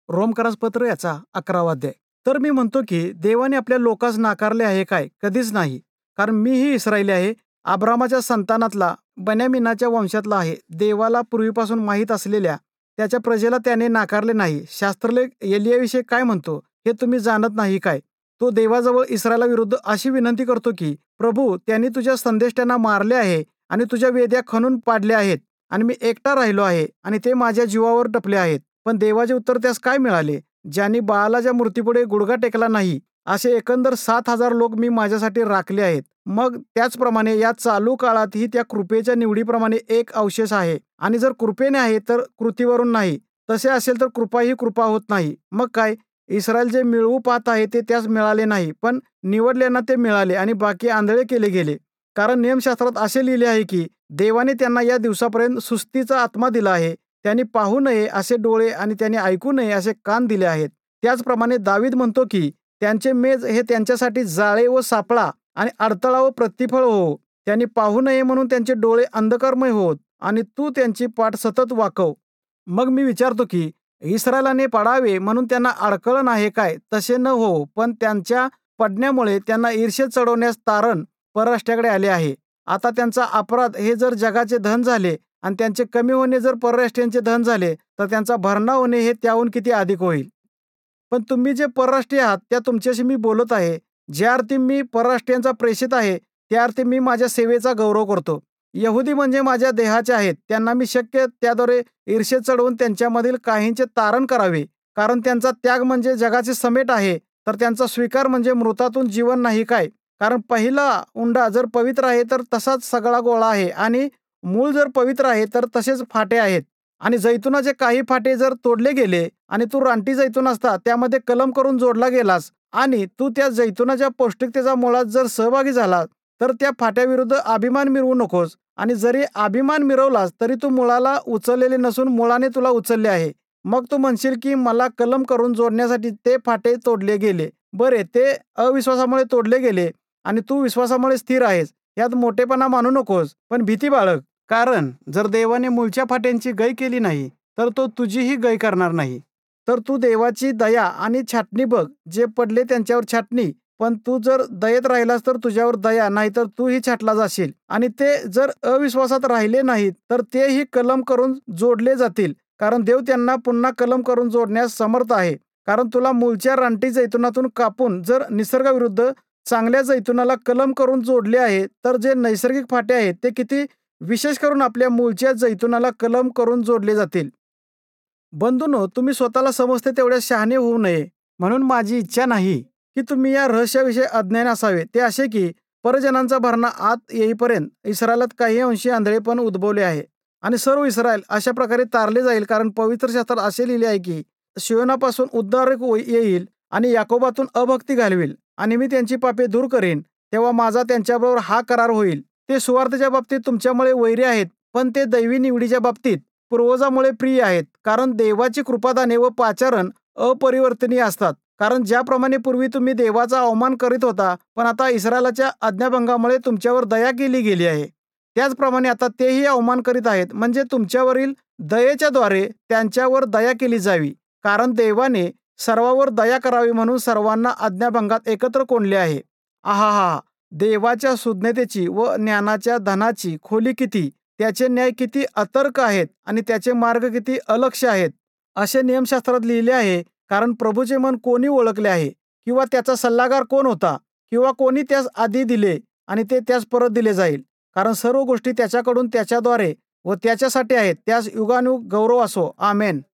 रोमकरासपत्र याचा 11वा अध्याय. तर मी म्हणतो की देवाने आपल्या लोकास नाकारले आहे काय? कधीच नाही. कारण मीही इस्रायली आहे, अब्रामाच्या संतानातला, बेन्यामीनाच्या वंशातला आहे. देवाला पूर्वीपासून माहीत असलेल्या त्याच्या प्रजेला त्याने नाकारले नाही. शास्त्रलेख एलियाविषयी काय म्हणतो हे तुम्ही जाणत नाही काय? तो देवाजवळ इस्रायलाविरुद्ध अशी विनंती करतो की, प्रभू, त्यांनी तुझ्या संदेष्ट्यांना मारले आहे आणि तुझ्या वेद्या खणून पाडल्या आहेत आणि मी एकटा राहिलो आहे आणि ते माझ्या जीवावर टपले आहेत. पण देवाचे उत्तर त्यास काय मिळाले? ज्यांनी बाळाच्या मूर्तीपुढे गुडघा टेकला नाही, असे एकंदर 7,000 लोक मी माझ्यासाठी राखले आहेत. मग त्याचप्रमाणे या चालू काळातही त्या कृपेच्या निवडीप्रमाणे एक अवशेष आहे. आणि जर कृपेने आहे तर कृतीवरून नाही. तसे असेल तर कृपा ही कृपा होत नाही. मग काय? इस्रायल जे मिळवू पाहत आहे ते त्यास मिळाले नाही, पण निवडल्यांना ते मिळाले आणि बाकी आंधळे केले गेले. कारण नियमशास्त्रात असे लिहिले आहे की देवाने त्यांना या दिवसापर्यंत सुस्तीचा आत्मा दिला आहे. त्यांनी पाहू नये असे डोळे आणि त्यांनी ऐकू नये असे कान दिले आहेत. त्याचप्रमाणे दावीद म्हणतो की त्यांचे मेज हे त्यांच्यासाठी जाळे व सापळा आणि अडथळा व प्रतिफळ हो. त्यांनी पाहू नये म्हणून त्यांचे डोळे अंधकारमय होत आणि तू त्यांची पाठ सतत वाकव. मग मी विचारतो की इस्रायलाने पडावे म्हणून त्यांना अडकळण आहे काय? तसे न हो, पण त्यांच्या पडण्यामुळे त्यांना ईर्ष्येत चढवण्यास तारण परराष्ट्राकडे आले आहे. आता त्यांचा अपराध हे जर जगाचे धन झाले आणि त्यांचे कमी होणे जर परराष्ट्रीयांचे धन झाले, तर त्यांचा भरणा होणे हे त्याहून किती अधिक होईल. पण तुम्ही जे परराष्ट्रीय आहात त्या तुमच्याशी मी बोलत आहे. ज्या अर्थी मी परराष्ट्रीयांचा प्रेषित आहे, त्या अर्थी मी माझ्या सेवेचा गौरव करतो. यहुदी म्हणजे माझ्या देहाचे आहेत. त्यांना मी शक्य त्याद्वारे ईर्ष्येत चढवून त्यांच्यामधील काहींचे तारण करावे. कारण त्यांचा त्याग म्हणजे जगाचे समेट आहे, तर त्यांचा स्वीकार म्हणजे मृतातून जीवन नाही काय? कारण पहिला उंडा जर पवित्र आहे तर तसाच सगळा गोळा आहे आणि मूळ जर पवित्र आहे तर तसेच फाटे आहेत. आणि जैतुनाचे काही फाटे जर तोडले गेले आणि तू रानटी जैतून असता त्यामध्ये कलम करून जोडला गेलास आणि तू त्या जैतुनाच्या पौष्टिकतेचा मुळात जर सहभागी झाला, तर त्या फाट्याविरुद्ध अभिमान मिरवू नकोस. आणि जरी अभिमान मिरवलास तरी तू मुळाला उचललेले नसून मुळाने तुला उचलले आहे. मग तू म्हणशील की मला कलम करून जोडण्यासाठी ते फाटे तोडले गेले. बरे, ते अविश्वासामुळे तोडले गेले आणि तू विश्वासामुळे स्थिर आहेस. यात मोठेपणा मानू नकोस, पण भीती बाळग. कारण जर देवाने मूळच्या फाट्यांची गय केली नाही, तर तो तुझीही गय करणार नाही. तर तू देवाची दया आणि छाटणी बघ. जे पडले त्यांच्यावर छाटणी. पण तू जर दयेत राहिलास तर तुझ्यावर दया, नाहीतर तूही छाटला जाशील. आणि ते जर अविश्वासात राहिले नाहीत, तर तेही कलम करून जोडले जातील. कारण देव त्यांना पुन्हा कलम करून जोडण्यास समर्थ आहे. कारण तुला मूळच्या रानटी जैतुनातून कापून जर निसर्गाविरुद्ध चांगल्या जैतुनाला कलम करून जोडले आहे, तर जे नैसर्गिक फाटे आहेत ते किती विशेष करून आपल्या मूळच्या जैतुनाला कलम करून जोडले जातील. बंधूंनो, तुम्ही स्वतःला समजते तेवढ्या शहाणे होऊ नये. म्हणून माझी इच्छा नाही की तुम्ही या रहस्याविषयी अज्ञानी असावे. ते असे की परजनांचा भरणा आत येईपर्यंत इस्रायलात काही अंशी आंधळेपण उद्भवले आहे आणि सर्व इस्रायल अशा प्रकारे तारले जाईल. कारण पवित्र शास्त्रात असे लिहिले आहे की शियोनापासून उद्धारक येईल आणि याकोबातून अभक्ती घालवेल आणि मी त्यांची पापे दूर करेन. तेव्हा माझा त्यांच्याबरोबर हा करार होईल. ते सुवार्थेच्या बाबतीत तुमच्यामुळे वैरी आहेत, पण ते दैवी निवडीच्या बाबतीत पूर्वजामुळे प्रिय आहेत. कारण देवाची कृपादाने व पाचारण अपरिवर्तनीय असतात. कारण ज्याप्रमाणे पूर्वी तुम्ही देवाचा अवमान करीत होता, पण आता इस्रायलाच्या आज्ञाभंगामुळे तुमच्यावर दया केली गेली आहे, त्याचप्रमाणे आता तेही अवमान करीत आहेत. म्हणजे तुमच्यावरील दयेच्या द्वारे त्यांच्यावर दया केली जावी. कारण देवाने सर्वांवर दया करावी म्हणून सर्वांना आज्ञाभंगात एकत्र कोंडले आहे. आहाहा! देवाच्या सुज्ञतेची व ज्ञानाच्या धनाची खोली किती, त्याचे न्याय किती अतर्क आहेत आणि त्याचे मार्ग किती अलक्ष्य आहेत, असे नियमशास्त्रात लिहिले आहे. कारण प्रभूचे मन कोणी ओळखले आहे, किंवा त्याचा सल्लागार कोण होता, किंवा कोणी त्यास आधी दिले आणि ते त्यास परत दिले जाईल. कारण सर्व गोष्टी त्याच्याकडून, त्याच्याद्वारे व त्याच्यासाठी आहेत. त्यास युगानुयुग गौरव असो. आमेन.